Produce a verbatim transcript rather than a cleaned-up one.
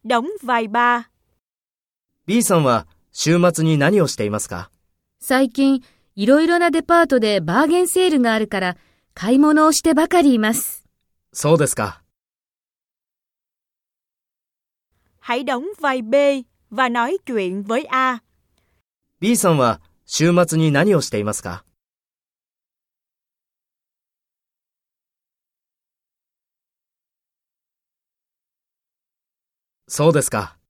Đóng vai ba. B さんは週末に何をしていますか？ 最近、いろいろなデパートでバーゲンセールがあるから、買い物をしてばかりいます。 そうですか。 Hãy đóng vai B và nói chuyện với A. B さんは週末に何をしていますか？そうですか。